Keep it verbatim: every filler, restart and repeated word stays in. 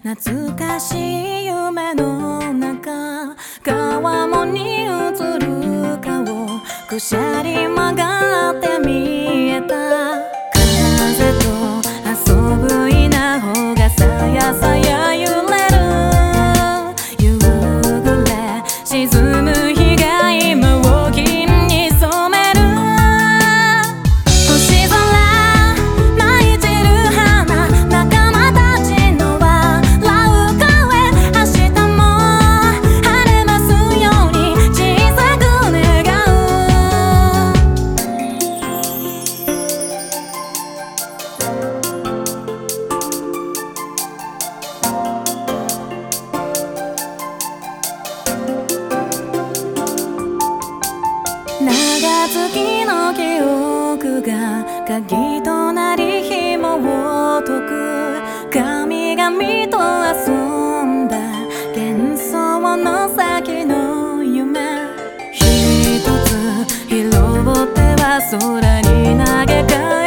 懐かしい夢の中、川面に映る顔、くしゃり曲がって見えた。風と遊ぶ稲穂がさやさや揺れる。夕暮れ沈む日が今を金に染める。星空舞い散る花、仲間たちの笑う声、明日も晴れますように小さく願う。長月の記憶が鍵となり紐を解く。神々と遊んだ幻想の先の夢、一つ拾っては空に投げ返